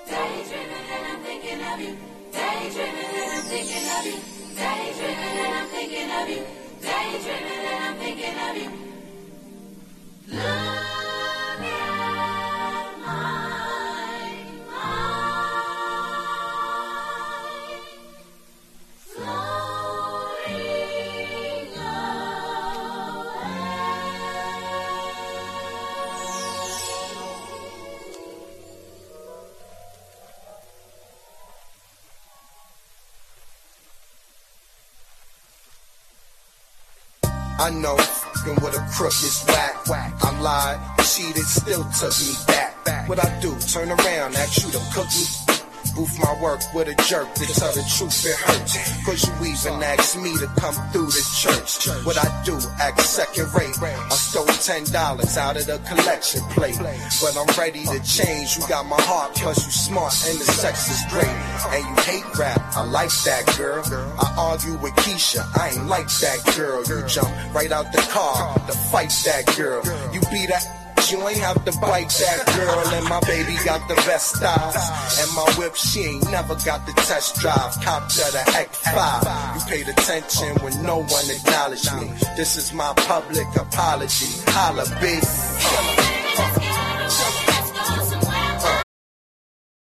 Daydreaming and I'm thinking of you. Daydreaming and I'm thinking of you. Daydreaming and I'm thinking of you. Daydreaming and I'm thinking of you. Look at my mind floating away. I know, f***ing with a crook is whack. I lied, cheated, still took me back. What I do, turn around, ask you to cook me. Boof my work with a jerk to tell the truth, it hurts. Cause you even asked me to come through the church. What I do, act second rate. I stole $10 out of the collection plate. But I'm ready to change, you got my heart, plus you smart and the sex is great. And you hate rap, I like that girl. I argue with Keisha, I ain't like that girl. You jump right out the car to fight that girl. You be that, you ain't have to bite that girl. And my baby got the best styles. And my whip, she ain't never got the test drive. Copped her the X5. You paid attention when no one acknowledged me. This is my public apology. Holla, bitch.